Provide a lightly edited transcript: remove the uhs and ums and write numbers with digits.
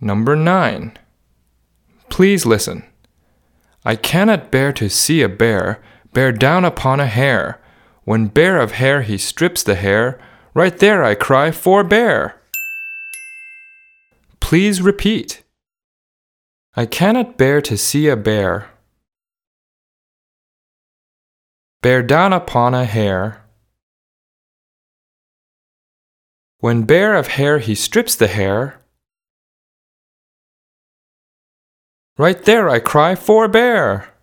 Number 9. Please listen. I cannot bear to see a bear bear down upon a hare. When bare of hair he strips the hare, right there I cry, forbear. Please repeat. I cannot bear to see a bear bear down upon a hare. When bare of hair he strips the hare, right there I cry, forbear.